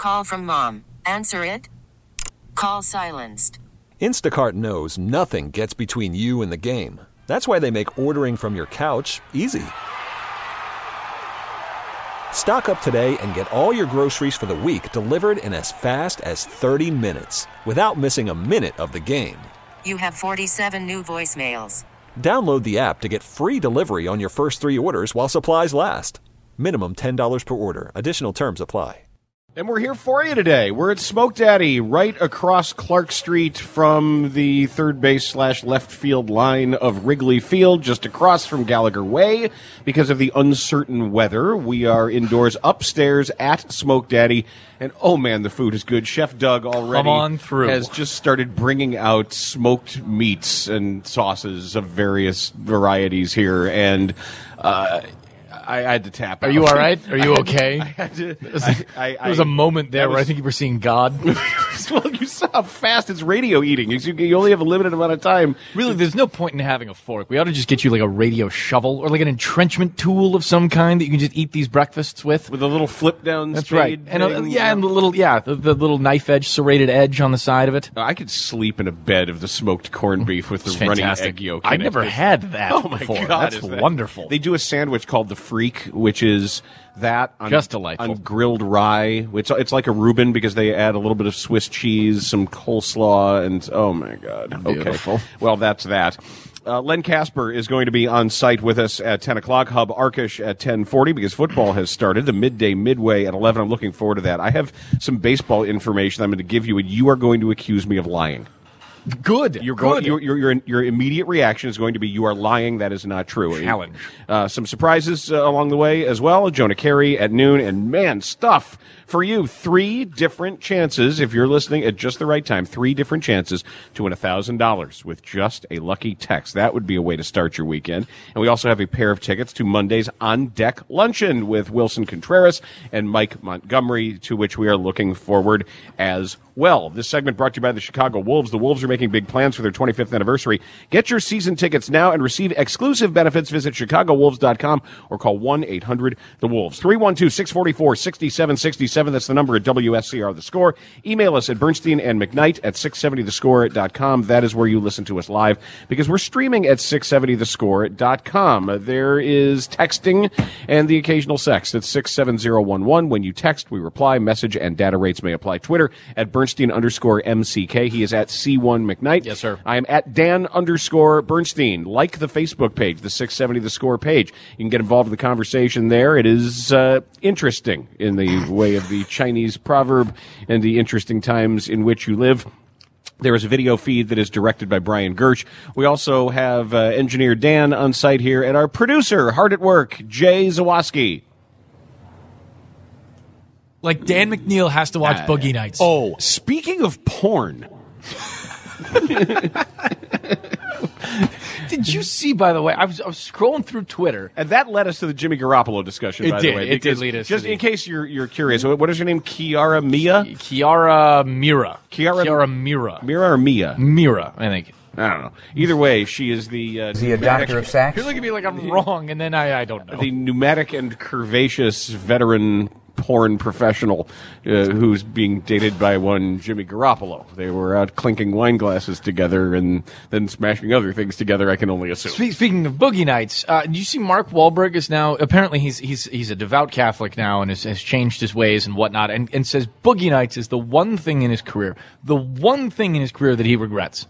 Call from mom. Answer it. Call silenced. Instacart knows nothing gets between you and the game. That's why they make ordering from your couch easy. Stock up today and get all your groceries for the week delivered in as fast as 30 minutes without missing a minute of the game. You have 47 new voicemails. Download the app to get free delivery on your first 3 orders while supplies last. Minimum $10 per order. Additional terms apply. And we're here for you today. We're at Smoke Daddy, right across Clark Street from the third base / left field line of Wrigley Field, just across from Gallagher Way. Because of the uncertain weather, we are indoors upstairs at Smoke Daddy. And, oh, man, the food is good. Chef Doug already has just started bringing out smoked meats and sauces of various varieties here. And I had to tap out. Are you all right? Are you okay? I had to. There was a moment there where I think you were seeing God. Well, you saw how fast it's radio eating. You only have a limited amount of time. Really, there's no point in having a fork. We ought to just get you like a radio shovel or like an entrenchment tool of some kind that you can just eat these breakfasts with. With a little flip down. That's right. And the little knife edge, serrated edge on the side of it. I could sleep in a bed of the smoked corned beef with the running egg yolk. I never had that. Oh my before. God, that's wonderful. They do a sandwich called the Freak, which is that on, just delightful, on grilled rye. It's like a Reuben because they add a little bit of Swiss cheese, some coleslaw, and oh my God. Beautiful. Okay. Well, that's that. Len Casper is going to be on site with us at 10 o'clock, Hub Arkish at 10:40 because football has started, the midway at 11. I'm looking forward to that. I have some baseball information I'm going to give you, and you are going to accuse me of lying. Good. Your immediate reaction is going to be, you are lying. That is not true. Challenge. Some surprises along the way as well. Jonah Carey at noon. And, man, stuff for you. 3 different chances, if you're listening at just the right time, 3 different chances to win $1,000 with just a lucky text. That would be a way to start your weekend. And we also have a pair of tickets to Monday's On Deck Luncheon with Wilson Contreras and Mike Montgomery, to which we are looking forward as well. This segment brought to you by the Chicago Wolves. The Wolves are making big plans for their 25th anniversary. Get your season tickets now and receive exclusive benefits. Visit ChicagoWolves.com or call 1-800-THE-WOLVES. 312-644-6767. That's the number at WSCR The Score. Email us at Bernstein and McKnight at 670thescore.com. That is where you listen to us live because we're streaming at 670thescore.com. There is texting and the occasional sext at 67011. When you text, we reply. Message and data rates may apply. Twitter at Bernstein_MCK. He is at C1 McKnight. Yes, sir. I am at Dan_Bernstein. Like the Facebook page, the 670 The Score page. You can get involved in the conversation there. It is interesting in the way of the Chinese proverb and the interesting times in which you live. There is a video feed that is directed by Brian Gersh. We also have engineer Dan on site here and our producer, hard at work, Jay Zawoski. Like Dan McNeil has to watch Boogie Nights. Oh, speaking of porn. Did you see, by the way, I was scrolling through Twitter. And that led us to the Jimmy Garoppolo discussion, by the way. It did lead us just in case you're curious, what is your name? Kiara Mia? Kiara Mira. Kiara Mira. Mira or Mia? Mira, I think. I don't know. Either way, she is the... is he a doctor of sex? You're looking at me like I'm wrong, and then I don't know. The pneumatic and curvaceous veteran porn professional who's being dated by one Jimmy Garoppolo. They were out clinking wine glasses together and then smashing other things together, I can only assume. Speaking of Boogie Nights, did you see Mark Wahlberg is now, apparently he's a devout Catholic now and has changed his ways and whatnot, and says Boogie Nights is the one thing in his career that he regrets.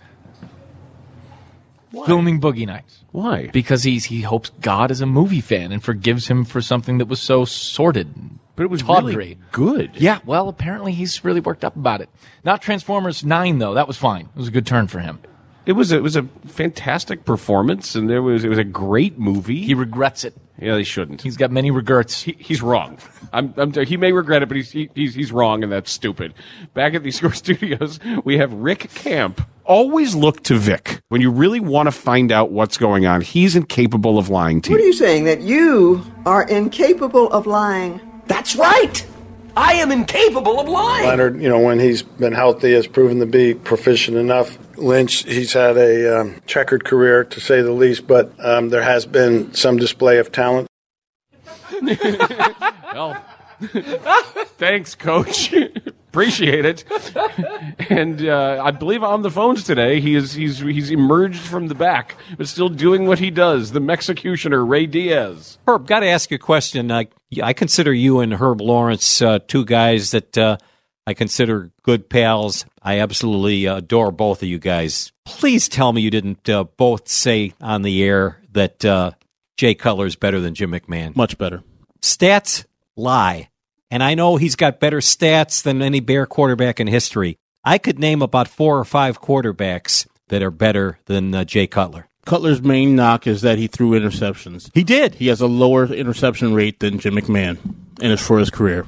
Why? Filming Boogie Nights. Why? Because he hopes God is a movie fan and forgives him for something that was so sordid. But it was tawdry. Really good. Yeah, well, apparently he's really worked up about it. Not Transformers 9, though. That was fine. It was a good turn for him. It was a fantastic performance, and it was a great movie. He regrets it. Yeah, he shouldn't. He's got many regrets. He's wrong. He may regret it, but he's wrong, and that's stupid. Back at the Score Studios, we have Rick Camp. Always look to Vic when you really want to find out what's going on. He's incapable of lying to you. What are you saying? That you are incapable of lying? That's right. I am incapable of lying. Leonard, when he's been healthy, has proven to be proficient enough. Lynch, he's had a checkered career, to say the least, but there has been some display of talent. Well, thanks, Coach. Appreciate it. And I believe on the phones today, he's emerged from the back, but still doing what he does. The Mexicutioner, Ray Diaz. Herb, got to ask you a question. I consider you and Herb Lawrence two guys that I consider good pals. I absolutely adore both of you guys. Please tell me you didn't both say on the air that Jay Cutler's better than Jim McMahon. Much better. Stats lie. And I know he's got better stats than any Bear quarterback in history. I could name about 4 or 5 quarterbacks that are better than Jay Cutler. Cutler's main knock is that he threw interceptions. He did. He has a lower interception rate than Jim McMahon, and it's for his career.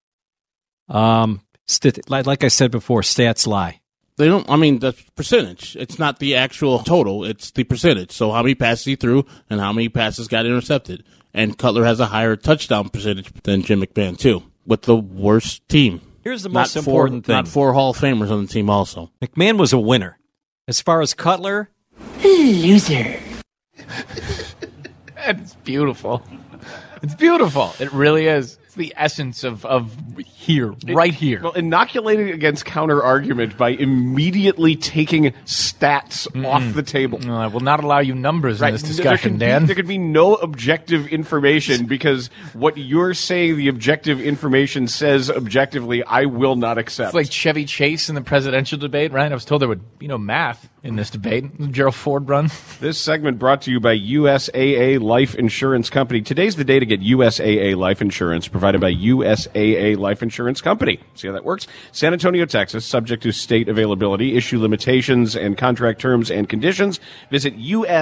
Like I said before, stats lie. They don't. I mean, that's percentage. It's not the actual total. It's the percentage. So how many passes he threw and how many passes got intercepted. And Cutler has a higher touchdown percentage than Jim McMahon, too, with the worst team. Here's the most important thing. Not 4 Hall of Famers on the team also. McMahon was a winner. As far as Cutler, Loser. It's beautiful. It's beautiful. It really is. It's the essence of here, right here. Well, inoculating against counter-argument by immediately taking stats off the table. No, I will not allow you numbers in this discussion, Dan. There could be no objective information because what you're saying the objective information says objectively, I will not accept. It's like Chevy Chase in the presidential debate, right? I was told there would be no math in this debate. Gerald Ford run. This segment brought to you by USAA Life Insurance Company. Today's the day to get USAA Life Insurance provided by USAA Life Insurance Company. See how that works? San Antonio, Texas, subject to state availability, issue limitations and contract terms and conditions. Visit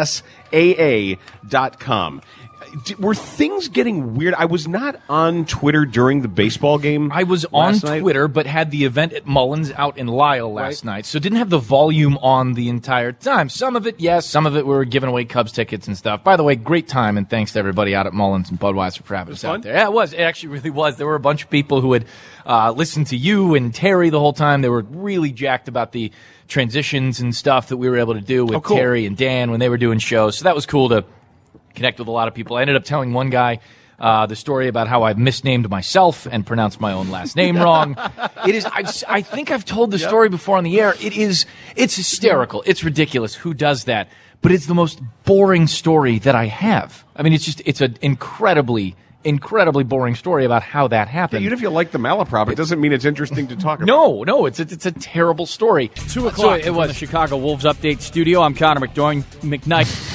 USAA.com. Were things getting weird? I was not on Twitter during the baseball game. I was on Twitter, but had the event at Mullins out in Lisle last night, so didn't have the volume on the entire time. Some of it, yes. Some of it, we were giving away Cubs tickets and stuff. By the way, great time, and thanks to everybody out at Mullins and Budweiser for having us out there. Yeah, it was. It actually really was. There were a bunch of people who had listened to you and Terry the whole time. They were really jacked about the transitions and stuff that we were able to do with Terry and Dan when they were doing shows. So that was cool to connect with a lot of people. I ended up telling one guy the story about how I've misnamed myself and pronounced my own last name wrong. It is. I think I've told the story before on the air. It's hysterical. It's ridiculous. Who does that? But it's the most boring story that I have. I mean, it's an incredibly boring story about how that happened. Yeah, even if you like the malaprop, it doesn't mean it's interesting to talk about. No, it's a terrible story. 2 o'clock from the Chicago Wolves Update Studio. I'm Connor McKnight.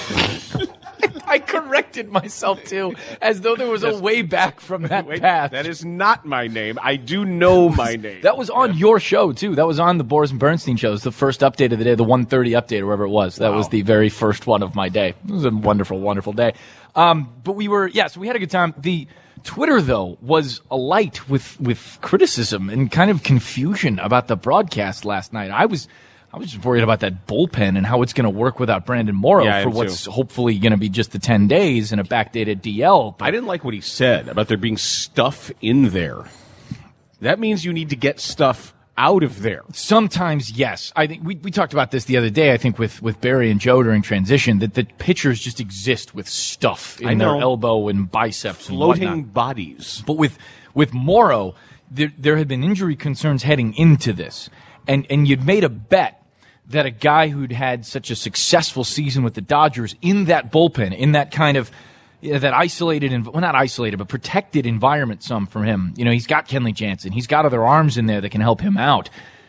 I corrected myself, too, as though there was a way back from that path. That is not my name. I do know my name. That was on your show, too. That was on the Boris and Bernstein show. It was the first update of the day, the 1:30 update, or whatever it was. That was the very first one of my day. It was a wonderful, wonderful day. But we so we had a good time. The Twitter, though, was alight with criticism and kind of confusion about the broadcast last night. I was just worried about that bullpen and how it's going to work without Brandon Morrow for what's hopefully going to be just the 10 days and a backdated DL. But I didn't like what he said about there being stuff in there. That means you need to get stuff out of there. Sometimes, yes. I think we talked about this the other day, I think, with Barry and Joe during transition, that the pitchers just exist with stuff in their elbow and biceps floating and whatnot. Bodies. But with Morrow, there had been injury concerns heading into this. And you'd made a bet that a guy who'd had such a successful season with the Dodgers in that bullpen, in that kind of that isolated, not isolated, but protected environment some from him. You know, he's got Kenley Jansen. He's got other arms in there that can help him out,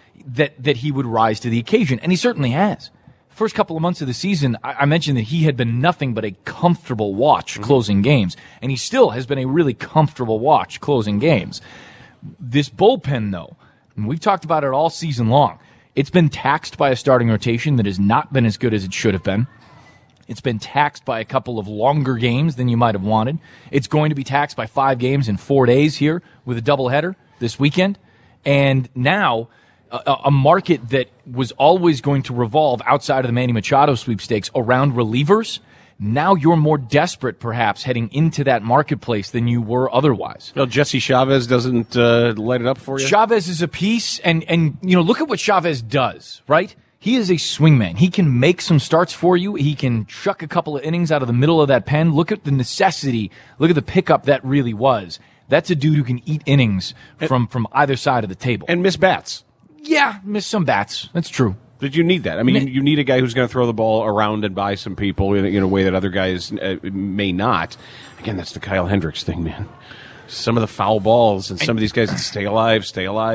that he would rise to the occasion. And he certainly has. First couple of months of the season, I mentioned that he had been nothing but a comfortable watch closing games. And he still has been a really comfortable watch closing games. This bullpen, though, and we've talked about it all season long, it's been taxed by a starting rotation that has not been as good as it should have been. It's been taxed by a couple of longer games than you might have wanted. It's going to be taxed by 5 games in 4 days here with a doubleheader this weekend. And now a market that was always going to revolve outside of the Manny Machado sweepstakes around relievers. Now you're more desperate, perhaps, heading into that marketplace than you were otherwise. Well, Jesse Chavez doesn't light it up for you? Chavez is a piece, and you know, look at what Chavez does, right? He is a swingman. He can make some starts for you. He can chuck a couple of innings out of the middle of that pen. Look at the necessity. Look at the pickup that really was. That's a dude who can eat innings from either side of the table. And miss bats. Yeah, miss some bats. That's true. Did you need that? I mean, you need a guy who's going to throw the ball around and by some people in a way that other guys may not. Again, that's the Kyle Hendricks thing, man. Some of the foul balls and some of these guys that stay alive.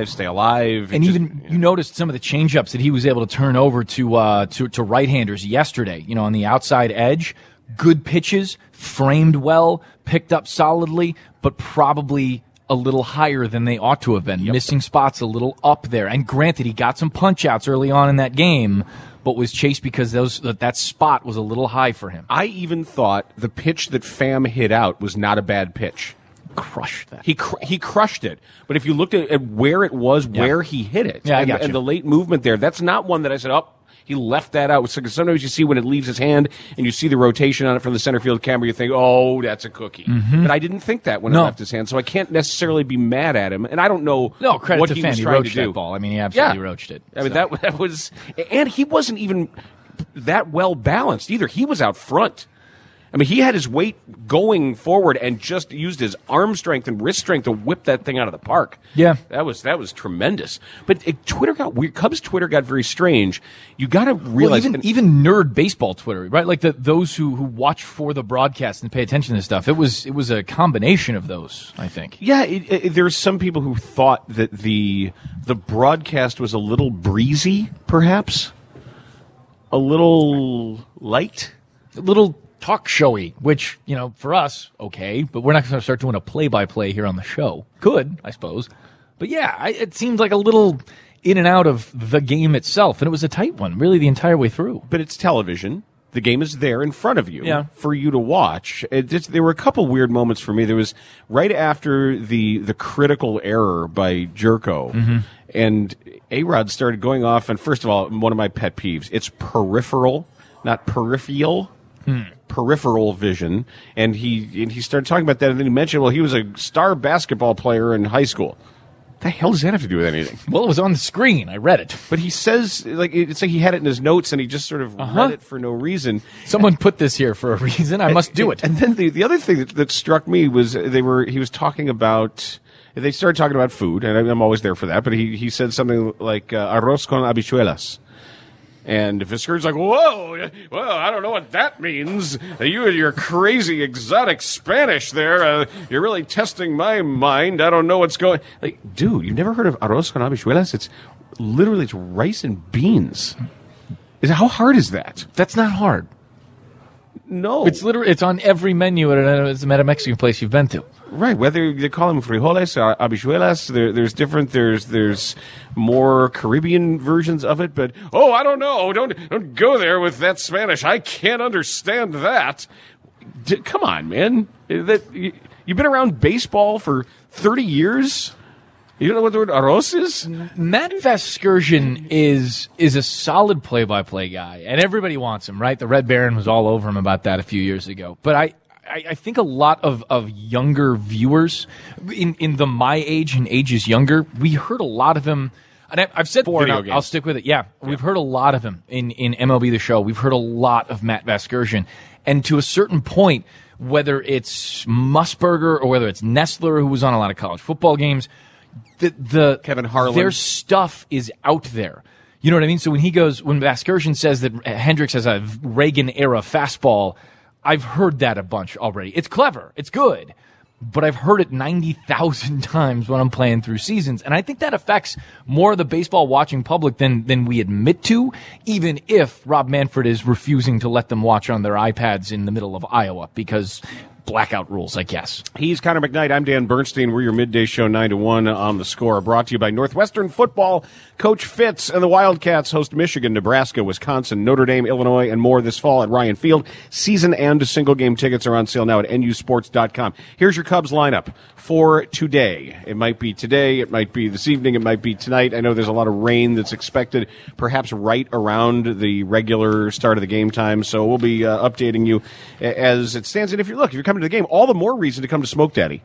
And even you noticed some of the changeups that he was able to turn over to right-handers yesterday, on the outside edge. Good pitches, framed well, picked up solidly, but probably a little higher than they ought to have been. Yep. Missing spots a little up there. And granted, he got some punch-outs early on in that game, but was chased because that spot was a little high for him. I even thought the pitch that Pham hit out was not a bad pitch. Crushed that. He crushed it. But if you looked at where it was, where he hit it, and the late movement there, that's not one that I said, he left that out. So sometimes you see when it leaves his hand and you see the rotation on it from the center field camera, you think, oh, that's a cookie. Mm-hmm. But I didn't think that when it left his hand, so I can't necessarily be mad at him. And I don't know credit what to he Pham. was He trying roached to do. that ball. I mean, he absolutely roached it. I mean, that was... And he wasn't even that well balanced either. He was out front. I mean, he had his weight going forward and just used his arm strength and wrist strength to whip that thing out of the park. Yeah. That was tremendous. But Twitter got weird. Cubs Twitter got very strange. You got to realize... Well, even nerd baseball Twitter, right? Like those who watch for the broadcast and pay attention to this stuff. It was a combination of those, I think. Yeah, there's some people who thought that the broadcast was a little breezy, perhaps. A little light. A little... talk showy, which, for us, okay, but we're not going to start doing a play-by-play here on the show. Could, I suppose. But yeah, it seemed like a little in and out of the game itself, and it was a tight one, really, the entire way through. But it's television. The game is there in front of you for you to watch. There were a couple weird moments for me. There was right after the critical error by Jerko, and A-Rod started going off, and first of all, one of my pet peeves, it's peripheral, not peripheral. Peripheral vision, and he started talking about that, and then he mentioned, well, he was a star basketball player in high school. What the hell does that have to do with anything? Well, it was on the screen. I read it. But he says, it's like he had it in his notes, and he just sort of read it for no reason. Someone put this here for a reason. I must do it. And then the other thing that struck me was he was talking about... They started talking about food, and I'm always there for that, but he said something like arroz con habichuelas. And Visker's like, whoa, well, I don't know what that means. You and your crazy exotic Spanish there, you're really testing my mind. I don't know what's going... Like, dude, you've never heard of arroz con habichuelas? It's rice and beans. How hard is that? That's not hard. No. It's on every menu at a Mexican place you've been to. Right, whether they call them frijoles or habichuelas, there's more Caribbean versions of it, but, I don't know, don't go there with that Spanish, I can't understand that. Come on, man. You've been around baseball for 30 years? You don't know what the word arroz is? Matt Vasgersian is a solid play-by-play guy, and everybody wants him, right? The Red Baron was all over him about that a few years ago, but I think a lot of younger viewers in the my age and ages younger, we heard a lot of him. And I've said before, and I'll stick with it. Yeah, we've heard a lot of him in MLB The Show. We've heard a lot of Matt Vasgersian. And to a certain point, whether it's Musburger or whether it's Nestler, who was on a lot of college football games, the Kevin Harlan, their stuff is out there. You know what I mean? So when Vasgersian says that Hendricks has a Reagan-era fastball, I've heard that a bunch already. It's clever. It's good. But I've heard it 90,000 times when I'm playing through seasons. And I think that affects more of the baseball watching public than we admit to, even if Rob Manfred is refusing to let them watch on their iPads in the middle of Iowa because blackout rules, I guess. He's Connor McKnight. I'm Dan Bernstein. We're your midday show 9 to 1 on The Score, brought to you by Northwestern Football. Coach Fitz and the Wildcats host Michigan, Nebraska, Wisconsin, Notre Dame, Illinois, and more this fall at Ryan Field. Season and single game tickets are on sale now at nusports.com. Here's your Cubs lineup for today. It might be today, it might be this evening, it might be tonight. I know there's a lot of rain that's expected, perhaps right around the regular start of the game time, so we'll be updating you as it stands. And if you're coming to the game, all the more reason to come to Smoke Daddy.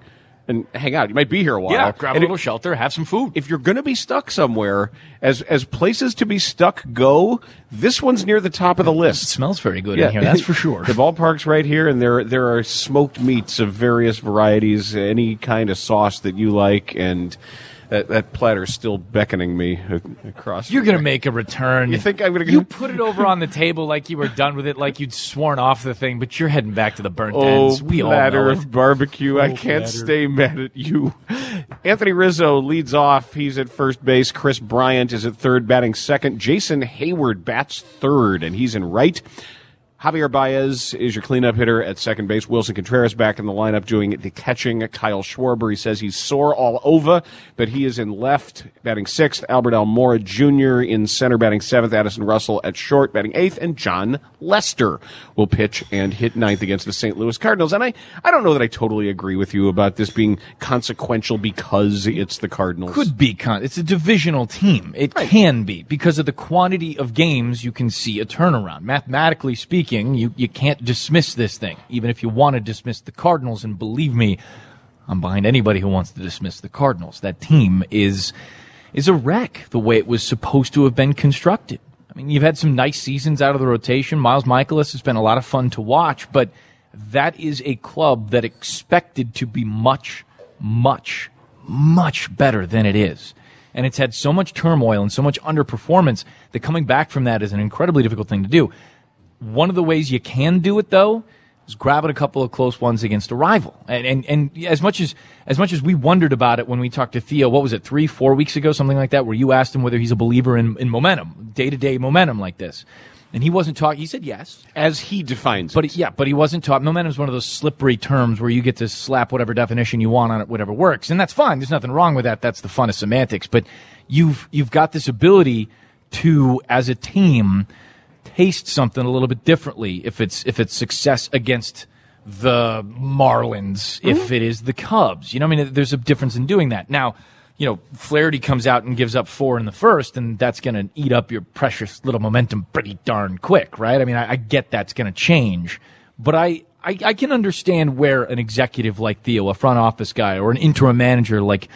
and hang out. You might be here a while. Yeah, grab a And little shelter, have some food. If you're going to be stuck somewhere, as places to be stuck go, this one's near the top of the list. It smells very good in here, that's for sure. The ballpark's right here, and there are smoked meats of various varieties, any kind of sauce that you like, and that platter's still beckoning me across. You're going to make a return. You think I'm going to? You put it over on the table like you were done with it, like you'd sworn off the thing, but you're heading back to the burnt ends. We all platter know of it. barbecue. I can't stay mad at you. Anthony Rizzo leads off. He's at first base. Chris Bryant is at third, batting second. Jason Hayward bats third, and he's in right. Javier Baez is your cleanup hitter at second base. Wilson Contreras back in the lineup doing the catching. Kyle Schwarber, he says he's sore all over, but he is in left, batting sixth. Albert Almora Jr. in center, batting seventh. Addison Russell at short, batting eighth. And John Lester will pitch and hit ninth against the St. Louis Cardinals. And I don't know that I totally agree with you about this being consequential because it's the Cardinals. Could be. It's a divisional team. It can be. Because of the quantity of games, you can see a turnaround. Mathematically speaking, you can't dismiss this thing, even if you want to dismiss the Cardinals. And believe me, I'm behind anybody who wants to dismiss the Cardinals. That team is a wreck the way it was supposed to have been constructed. I mean, you've had some nice seasons out of the rotation. Miles Michaelis has been a lot of fun to watch, but that is a club that expected to be much, much, much better than it is. And it's had so much turmoil and so much underperformance that coming back from that is an incredibly difficult thing to do. One of the ways you can do it, though, is grabbing a couple of close ones against a rival. And as much as we wondered about it when we talked to Theo, what was it, 3-4 weeks ago, something like that, where you asked him whether he's a believer in momentum, day-to-day momentum like this. And he wasn't talking. He said yes, as he defines it. But he wasn't talking. Momentum is one of those slippery terms where you get to slap whatever definition you want on it, whatever works, and that's fine. There's nothing wrong with that. That's the fun of semantics. But you've got this ability to, as a team, taste something a little bit differently if it's success against the Marlins, if it is the Cubs. You know, I mean, there's a difference in doing that. Now, you know, Flaherty comes out and gives up 4 in the first, and that's going to eat up your precious little momentum pretty darn quick, right? I mean, I get that's going to change, but I can understand where an executive like Theo, a front office guy, or an interim manager like,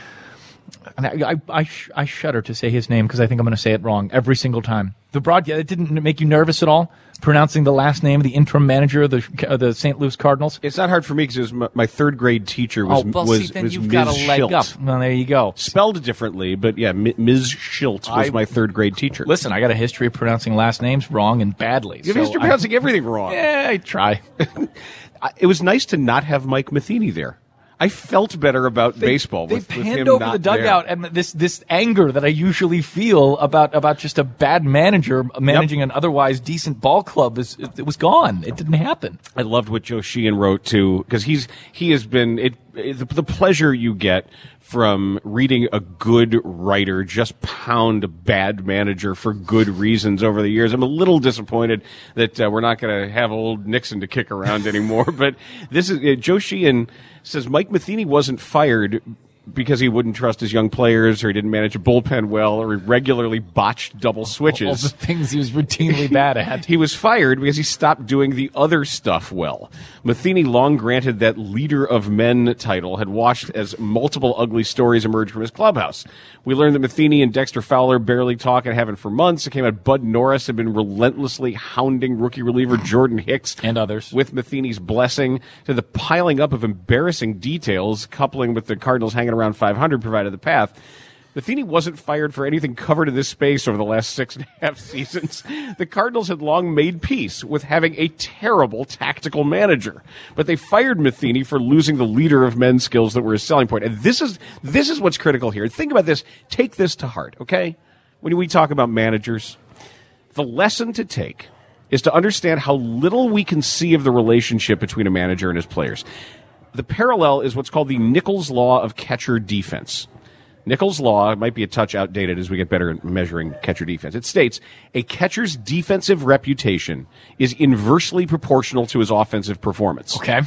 and I shudder to say his name because I think I'm going to say it wrong every single time. The broadcast, it didn't make you nervous at all, pronouncing the last name of the interim manager of the St. Louis Cardinals? It's not hard for me because my third grade teacher was you've Ms. got a leg Schilt. up. Well, there you go. Spelled differently, but yeah, Ms. Schilt was my third grade teacher. Listen, I got a history of pronouncing last names wrong and badly. You have a history of pronouncing everything wrong. Yeah, I try. It was nice to not have Mike Matheny there. I felt better about baseball with him panned over not the dugout, there. and this anger that I usually feel about just a bad manager managing an otherwise decent ball club it was gone. It didn't happen. I loved what Joe Sheehan wrote too, because he has been the pleasure you get from reading a good writer just pound a bad manager for good reasons over the years. I'm a little disappointed that we're not going to have old Nixon to kick around anymore. But this is Joe Sheehan says Mike Matheny wasn't fired because he wouldn't trust his young players, or he didn't manage a bullpen well, or he regularly botched double switches. All the things he was routinely bad at. He was fired because he stopped doing the other stuff well. Matheny, long granted that leader of men title, had watched as multiple ugly stories emerge from his clubhouse. We learned that Matheny and Dexter Fowler barely talk and haven't for months. It came out Bud Norris had been relentlessly hounding rookie reliever Jordan Hicks and others with Matheny's blessing, to the piling up of embarrassing details, coupling with the Cardinals hanging around 500 provided the path. Matheny wasn't fired for anything covered in this space over the last 6.5 seasons. The Cardinals had long made peace with having a terrible tactical manager, but they fired Matheny for losing the leader of men's skills that were his selling point. And this is what's critical here. Think about this. Take this to heart, okay? When we talk about managers, the lesson to take is to understand how little we can see of the relationship between a manager and his players. The parallel is what's called the Nichols Law of catcher defense. Nichols' law might be a touch outdated as we get better at measuring catcher defense. It states a catcher's defensive reputation is inversely proportional to his offensive performance. Okay.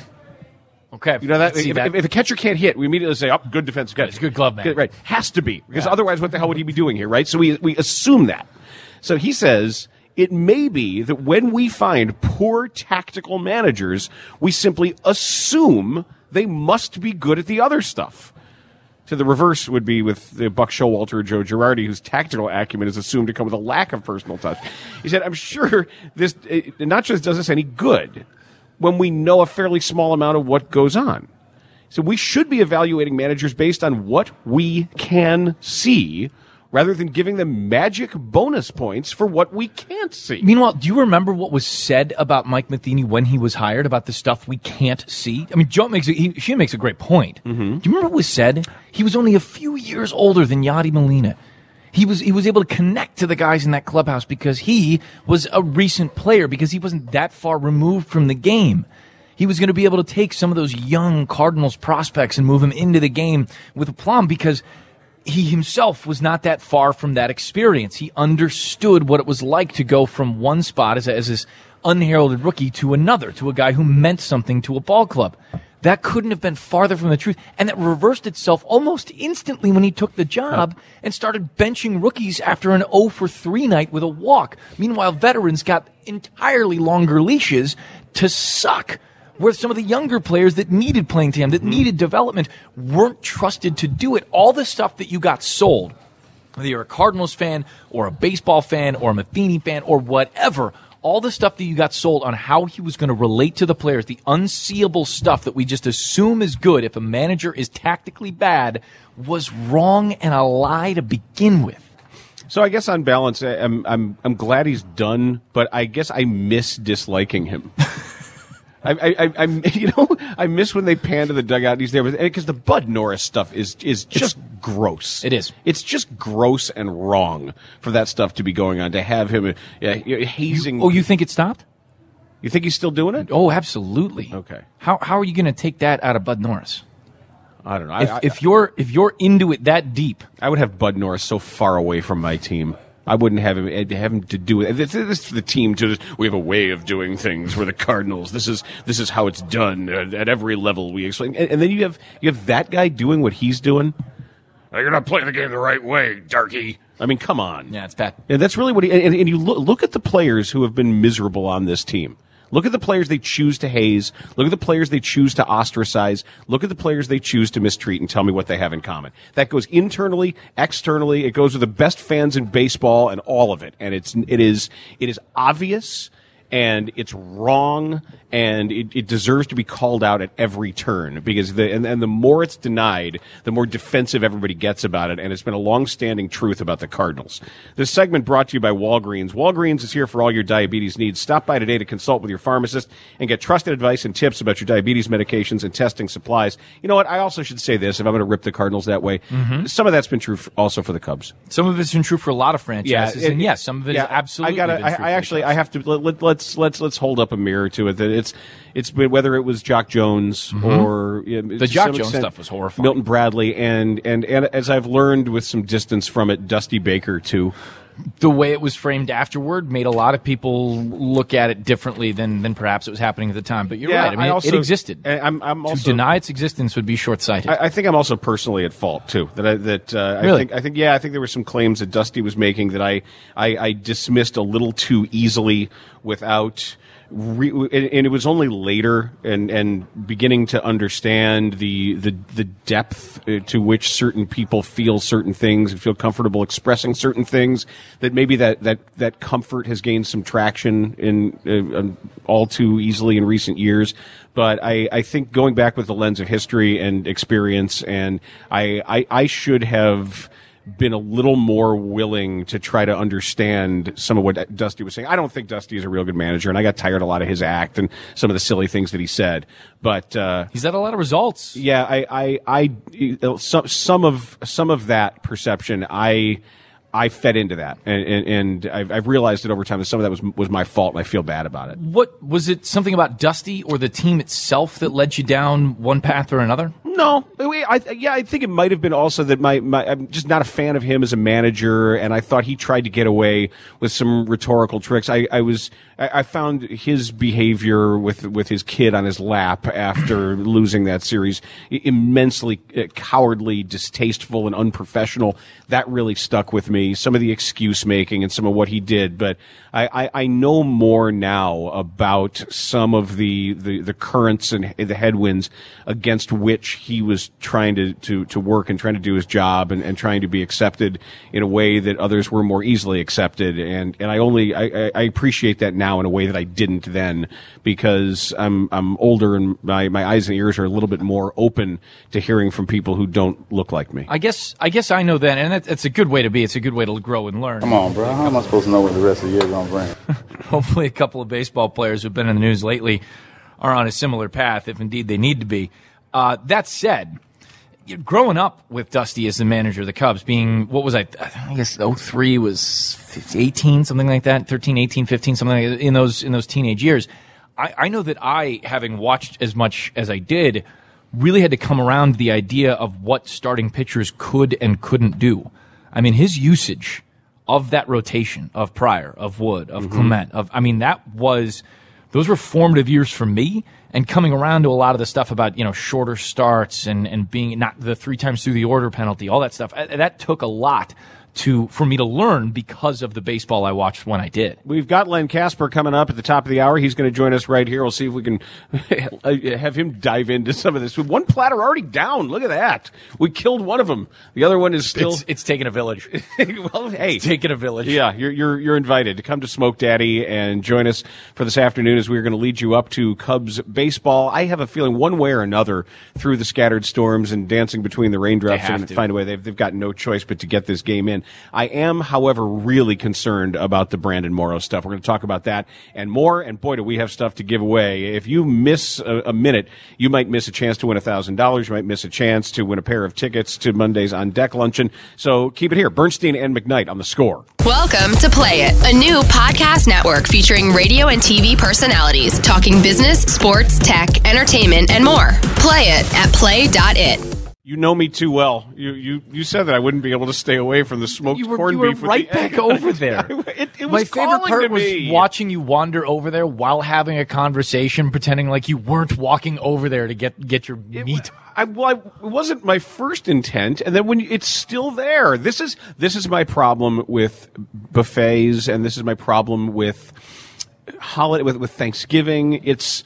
You know that? If a catcher can't hit, we immediately say, oh, good defense. Good. It's a good glove man. Good, right. Has to be. Because otherwise, what the hell would he be doing here, right? So we assume that. So he says, it may be that when we find poor tactical managers, we simply assume they must be good at the other stuff. So the reverse would be with Buck Showalter or Joe Girardi, whose tactical acumen is assumed to come with a lack of personal touch. He said, I'm sure this not just does us any good when we know a fairly small amount of what goes on. So we should be evaluating managers based on what we can see rather than giving them magic bonus points for what we can't see. Meanwhile, do you remember what was said about Mike Matheny when he was hired about the stuff we can't see? I mean, she makes a great point. Mm-hmm. Do you remember what was said? He was only a few years older than Yadi Molina. He was able to connect to the guys in that clubhouse because he was a recent player, because he wasn't that far removed from the game. He was going to be able to take some of those young Cardinals prospects and move them into the game with aplomb because he himself was not that far from that experience. He understood what it was like to go from one spot as this unheralded rookie to another, to a guy who meant something to a ball club. That couldn't have been farther from the truth. And that reversed itself almost instantly when he took the job and started benching rookies after an 0-for-3 night with a walk. Meanwhile, veterans got entirely longer leashes to suck, where some of the younger players that needed playing time, that needed development, weren't trusted to do it. All the stuff that you got sold, whether you're a Cardinals fan or a baseball fan or a Matheny fan or whatever, all the stuff that you got sold on how he was going to relate to the players, the unseeable stuff that we just assume is good if a manager is tactically bad, was wrong and a lie to begin with. So I guess on balance, I'm glad he's done, but I guess I miss disliking him. I miss when they pan to the dugout and he's there because the Bud Norris stuff is just gross. It is. It's just gross and wrong for that stuff to be going on, to have him hazing. You think it stopped? You think he's still doing it? Oh, absolutely. Okay. How are you going to take that out of Bud Norris? I don't know. If you're into it that deep, I would have Bud Norris so far away from my team. I wouldn't have him to do it. This is the team to. We have a way of doing things. We're the Cardinals. This is how it's done at every level. We explain, and then you have that guy doing what he's doing. You're not playing the game the right way, darky. I mean, come on. Yeah, it's bad. And that's really what he. And you look at the players who have been miserable on this team. Look at the players they choose to haze. Look at the players they choose to ostracize. Look at the players they choose to mistreat, and tell me what they have in common. That goes internally, externally. It goes with the best fans in baseball and all of it. And it is obvious, and it's wrong, and it deserves to be called out at every turn, because the more it's denied, the more defensive everybody gets about it, and it's been a long-standing truth about the Cardinals. This segment brought to you by Walgreens. Walgreens is here for all your diabetes needs. Stop by today to consult with your pharmacist and get trusted advice and tips about your diabetes medications and testing supplies. You know what? I also should say this, if I'm going to rip the Cardinals that way. Mm-hmm. Some of that's been true also for the Cubs. Some of it's been true for a lot of franchises, and yes, some of it is absolutely been true. I have to let's hold up a mirror to it. That it's been, whether it was Jock Jones or the Jock Jones stuff was horrifying. Milton Bradley and as I've learned with some distance from it, Dusty Baker too. The way it was framed afterward made a lot of people look at it differently than perhaps it was happening at the time. But you're right. I mean, it existed. I'm also, to deny its existence would be short-sighted. I think I'm also personally at fault too. Really? I think there were some claims that Dusty was making that I dismissed a little too easily without. And it was only later and beginning to understand the depth to which certain people feel certain things and feel comfortable expressing certain things, that maybe that comfort has gained some traction in all too easily in recent years. But I think going back with the lens of history and experience, and I should have been a little more willing to try to understand some of what Dusty was saying. I don't think Dusty is a real good manager, and I got tired of a lot of his act and some of the silly things that he said. But he's had a lot of results. Yeah, some of that perception I fed into that, and I've realized that over time that some of that was my fault, and I feel bad about it. What was it? Something about Dusty or the team itself that led you down one path or another? No, I think it might have been also that I'm just not a fan of him as a manager, and I thought he tried to get away with some rhetorical tricks. I found his behavior with his kid on his lap after losing that series immensely cowardly, distasteful, and unprofessional. That really stuck with me. me, some of the excuse making and some of what he did, but I know more now about some of the currents and the headwinds against which he was trying to work and trying to do his job and trying to be accepted in a way that others were more easily accepted. And I appreciate that now in a way that I didn't then, because I'm older and my eyes and ears are a little bit more open to hearing from people who don't look like me. I guess I know that, and that's a good way to be. It's a good way to grow and learn. Come on, bro. How am I supposed to know what the rest of the year is going to bring? Hopefully a couple of baseball players who've been in the news lately are on a similar path, if indeed they need to be. That said, growing up with Dusty as the manager of the Cubs, being, what was I guess 03 was 18, something like that, 13, 18, 15, something like that, in those teenage years. I know that having watched as much as I did, really had to come around to the idea of what starting pitchers could and couldn't do. I mean, his usage of that rotation of Pryor, of Wood, of Clement, those were formative years for me, and coming around to a lot of the stuff about, shorter starts and being not the 3 times through the order penalty, all that stuff. That took a lot for me to learn because of the baseball I watched when I did. We've got Len Kasper coming up at the top of the hour. He's going to join us right here. We'll see if we can have him dive into some of this. With one platter already down. Look at that. We killed one of them. The other one is still... It's taking a village. Well, hey. It's taking a village. Yeah, you're invited to come to Smoke Daddy and join us for this afternoon as we're going to lead you up to Cubs baseball. I have a feeling one way or another through the scattered storms and dancing between the raindrops, they're going to find a way. They've got no choice but to get this game in. I am, however, really concerned about the Brandon Morrow stuff. We're going to talk about that and more, and boy, do we have stuff to give away. If you miss a minute, you might miss a chance to win $1,000. You might miss a chance to win a pair of tickets to Monday's On Deck Luncheon. So keep it here. Bernstein and McKnight on The Score. Welcome to Play It, a new podcast network featuring radio and TV personalities talking business, sports, tech, entertainment, and more. Play it at play.it. You know me too well. You said that I wouldn't be able to stay away from the smoked corned beef. You were right back over there. It was My favorite part was me. watching you wander over there while having a conversation, pretending like you weren't walking over there to get your meat. It wasn't my first intent, and then when it's still there. This is my problem with buffets, and this is my problem with holiday with Thanksgiving. It's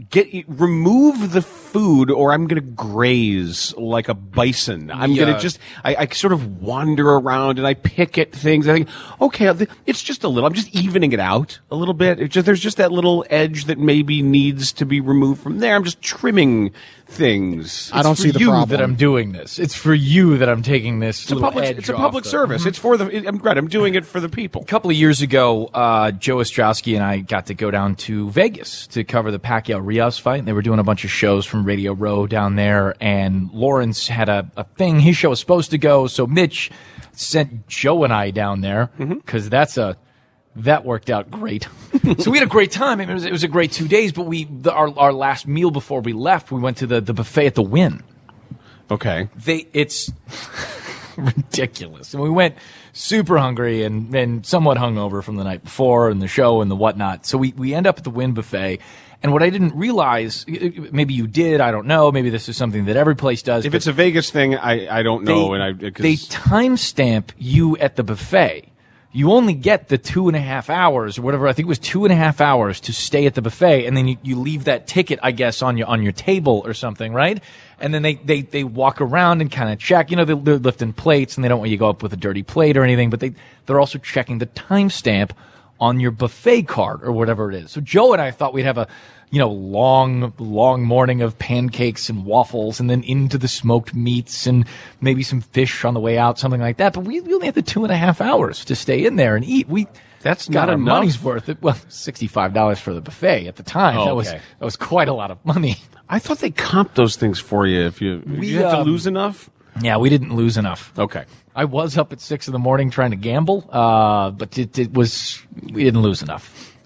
remove the food, or I'm going to graze like a bison. I'm going to I sort of wander around and I pick at things. I think, okay, it's just a little. I'm just evening it out a little bit. There's just that little edge that maybe needs to be removed from there. I'm just trimming things. I don't see the problem. That I'm doing this. It's for you that I'm taking this. It's a public service. It's for I'm doing it for the people. A couple of years ago, Joe Ostrowski and I got to go down to Vegas to cover the Pacquiao-Rios fight. They were doing a bunch of shows from Radio Row down there, and Lawrence had a thing. His show was supposed to go, so Mitch sent Joe and I down there because that worked out great. So we had a great time. I mean, it was a great 2 days, but our last meal before we left, we went to the buffet at the Wynn. Okay. It's ridiculous. And we went super hungry and somewhat hungover from the night before and the show and the whatnot. So we end up at the Wynn buffet. And what I didn't realize, maybe you did, I don't know, maybe this is something that every place does. If it's a Vegas thing, I don't know. They timestamp you at the buffet. You only get the 2.5 hours or whatever. I think it was 2.5 hours to stay at the buffet, and then you leave that ticket, I guess, on your table or something, right? And then they walk around and kind of check. They're lifting plates, and they don't want you to go up with a dirty plate or anything, but they're also checking the timestamp on your buffet card or whatever it is. So Joe and I thought we'd have a long morning of pancakes and waffles, and then into the smoked meats and maybe some fish on the way out, something like that. But we only had the 2.5 hours to stay in there and eat. That's not got our enough. money's worth. Well, $65 for the buffet at the time. Oh, that was quite a lot of money. I thought they comped those things for you if you have to lose enough. Yeah, we didn't lose enough. Okay. I was up at 6 a.m. trying to gamble, but we didn't lose enough.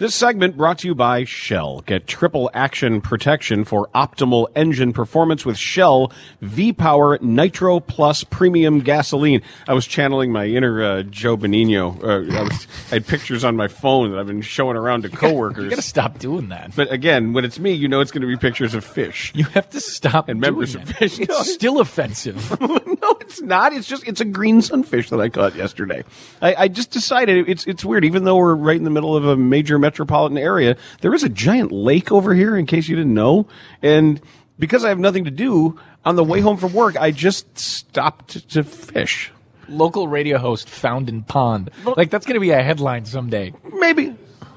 This segment brought to you by Shell. Get triple action protection for optimal engine performance with Shell V-Power Nitro Plus Premium Gasoline. I was channeling my inner Joe Benigno. I had pictures on my phone that I've been showing around to coworkers. You got to stop doing that. But again, when it's me, you know it's going to be pictures of fish. You have to stop and doing members that. of fish. It's still offensive. No, it's not. It's a green sunfish that I caught yesterday. I just decided it's weird. Even though we're right in the middle of a major metropolitan area, there is a giant lake over here, in case you didn't know. And because I have nothing to do, on the way home from work, I just stopped to fish. Local radio host found in pond. Like, that's going to be a headline someday. Maybe.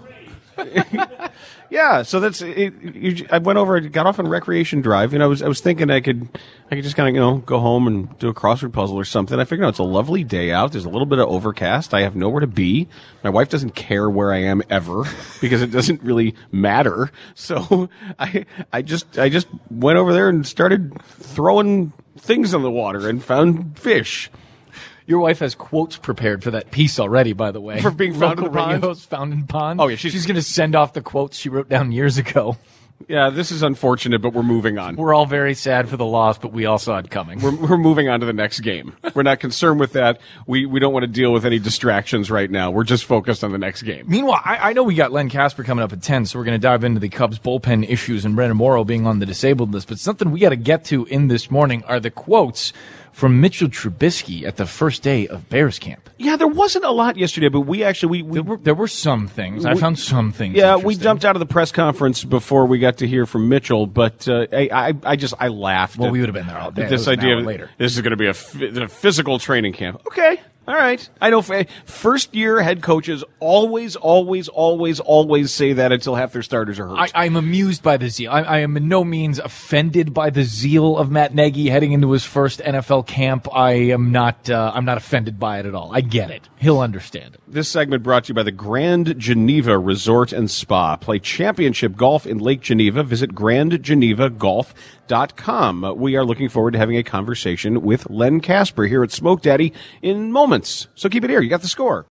Yeah, so that's it. I went over, got off on Recreation Drive, and I was thinking I could just kind of go home and do a crossword puzzle or something. I figured it's a lovely day out. There's a little bit of overcast. I have nowhere to be. My wife doesn't care where I am ever because it doesn't really matter. So I just went over there and started throwing things in the water and found fish. Your wife has quotes prepared for that piece already, by the way. For being found in the pond? Radio host found in pond. Oh, yeah. She's going to send off the quotes she wrote down years ago. Yeah, this is unfortunate, but we're moving on. We're all very sad for the loss, but we all saw it coming. We're moving on to the next game. We're not concerned with that. We don't want to deal with any distractions right now. We're just focused on the next game. Meanwhile, I know we got Len Casper coming up at 10, so we're going to dive into the Cubs bullpen issues and Brandon Morrow being on the disabled list. But something we got to get to in this morning are the quotes from Mitchell Trubisky at the first day of Bears camp. Yeah, there wasn't a lot yesterday, but there were some things. I found some things. Yeah, we jumped out of the press conference before we got to hear from Mitchell, but I laughed. Well, we would have been there all day. This idea of later. This is going to be a physical training camp. Okay. All right. I know first-year head coaches always say that until half their starters are hurt. I'm amused by the zeal. I am in no means offended by the zeal of Matt Nagy heading into his first NFL camp. I'm not offended by it at all. I get it. He'll understand it. This segment brought to you by the Grand Geneva Resort and Spa. Play championship golf in Lake Geneva. Visit grandgenevagolf.com. We are looking forward to having a conversation with Len Casper here at Smoke Daddy in moments. So keep it here. You got the score.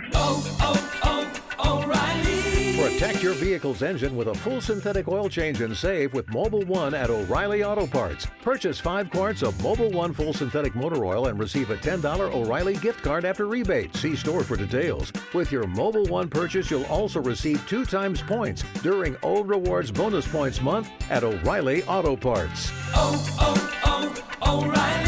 Protect your vehicle's engine with a full synthetic oil change and save with Mobil 1 at O'Reilly Auto Parts. Purchase 5 quarts of Mobil 1 full synthetic motor oil and receive a $10 O'Reilly gift card after rebate. See store for details. With your Mobil 1 purchase, you'll also receive 2 times points during Old Rewards Bonus Points Month at O'Reilly Auto Parts. O'Reilly.